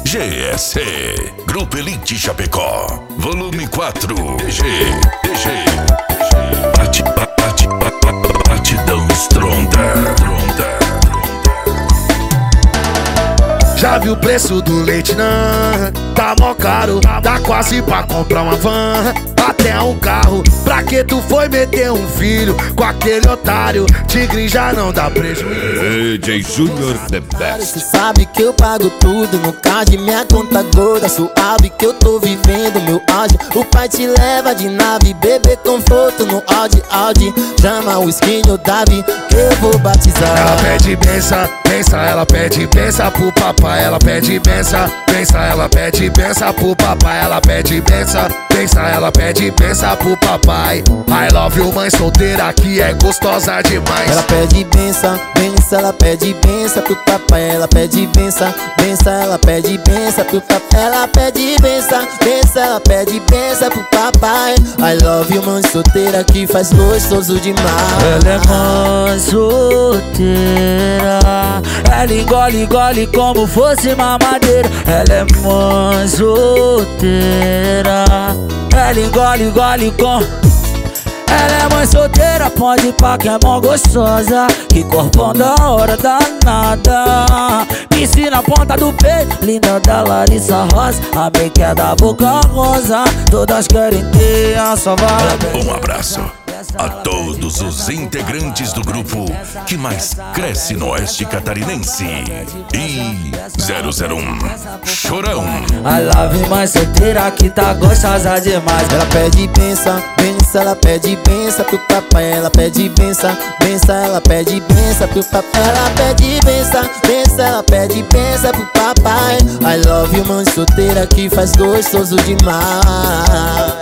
GSC, Grupo Elite Chapecó, Volume 4, DG. Batidão estronda. Já viu o preço do leite, não? Tá mó caro, dá quase pra comprar uma van, até um carro. Pra que tu foi meter um filho com aquele otário? Tigre já não dá prejuízo. DJ Junior The Best. Cê sabe que eu pago tudo no card, minha conta gorda, suave que eu tô vivendo meu auge. O pai te leva de nave, bebê conforto no Audi. Chama o skin o Davi, que eu vou batizar. Ela pede benção, ela pede benção pro papai. Ela pede benção, ela pede benção pro papai. Ela pede benção, ela pede benção pro papai. I love you, mãe solteira que é gostosa demais. Ela pede benção, ela pede benção pro papai. Ela pede benção, ela pede benção pro papai. Ela pede benção, ela pede benção pro papai. I love you, mãe solteira que faz gostoso demais. Ela é mãe solteira, ela engole como fosse mamadeira. Ela é mãe solteira, ela engole com. Ela é mãe solteira, pode ir pra que é mó gostosa, que corpão da hora danada. Piscina na ponta do peito, linda da Larissa Rosa. A make é da boca rosa, todas querem ter a sua vaga. Um abraço a todos os integrantes do grupo que mais cresce no oeste catarinense. E 001 Chorão. I love mãe solteira que tá gostosa demais. Ela pede benção, ela pede benção pro papai. Ela pede benção, ela pede benção pro papai. Ela pede benção, ela pede benção pro papai. I love you, mãe solteira que faz gostoso demais.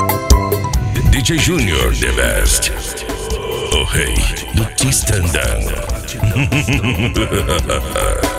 DJ Junior The Best, o rei do T-Stand.